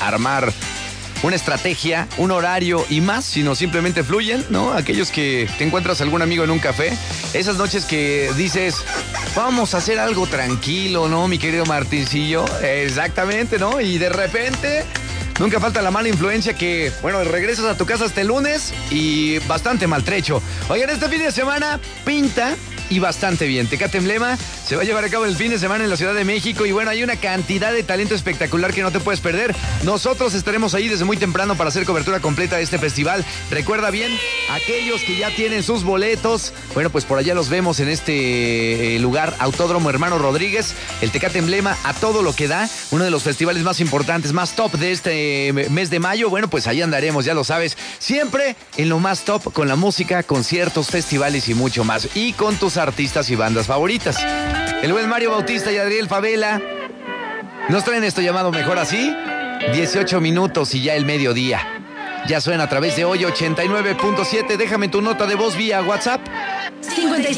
armar una estrategia, un horario y más, sino simplemente fluyen, ¿no? Aquellos que te encuentras algún amigo en un café, esas noches que dices, vamos a hacer algo tranquilo, ¿no, mi querido Martincillo? Exactamente, ¿no? Y de repente, nunca falta la mala influencia que, bueno, regresas a tu casa hasta el lunes y bastante maltrecho. Oigan, este fin de semana pinta y bastante bien. Tecate Emblema se va a llevar a cabo el fin de semana en la Ciudad de México y bueno, hay una cantidad de talento espectacular que no te puedes perder. Nosotros estaremos ahí desde muy temprano para hacer cobertura completa de este festival. Recuerda bien, aquellos que ya tienen sus boletos, bueno, pues por allá los vemos en este lugar, Autódromo Hermano Rodríguez, el Tecate Emblema a todo lo que da, uno de los festivales más importantes, más top de este mes de mayo. Bueno, pues ahí andaremos, ya lo sabes, siempre en lo más top con la música, conciertos, festivales y mucho más. Y con tus artistas y bandas favoritas. El buen Mario Bautista y Adriel Favela nos traen esto llamado Mejor Así. 18 minutos y ya el mediodía. Ya suena a través de hoy 89.7. Déjame tu nota de voz vía WhatsApp. 55